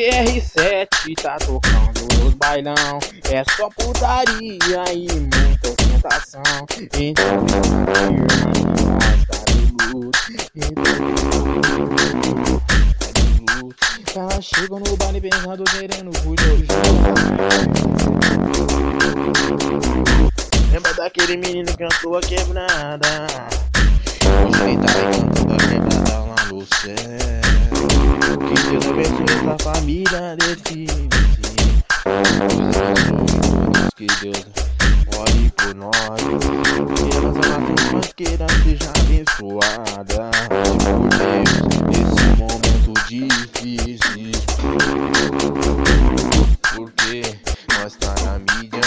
DJ R7 tá tocando nos bailão. É só putaria e muita ostentação. Então ela chega no baile pensando, querendo fugir. Lembra daquele menino que cantou a quebrada? Hoje ele tá aí cantando a quebrada lá no céu. Que Deus abençoe essa família desse Deus abençoe, que Deus olhe por nós. Que a nossa nação banqueira seja abençoada por Deus nesse momento difícil. Porque nós tá na mídia.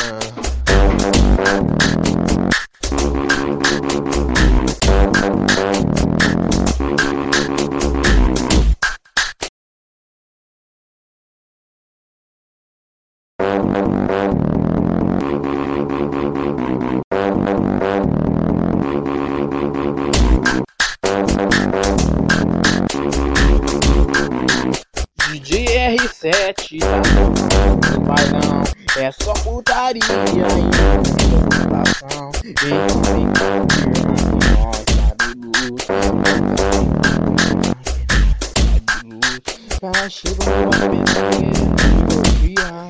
DJ R7 tá tocando no bailão. É só putaria e ostentação. Então vem que nós tá de luta. Ela chega no baile querendo elogiar.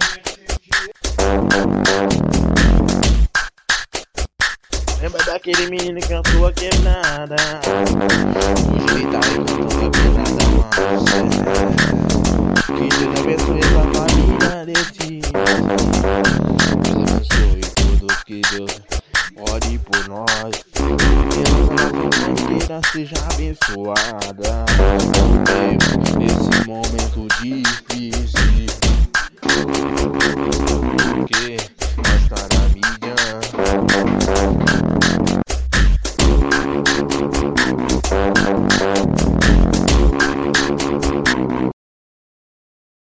Lembra daquele menino que cantou a quebrada? Hoje ele tá aí cantando a quebrada lá no céu. Que Deus abençoe a família desse Deus abençoe todos, que Deus ore por nós. Que a nossa nação inteira seja abençoada por Deus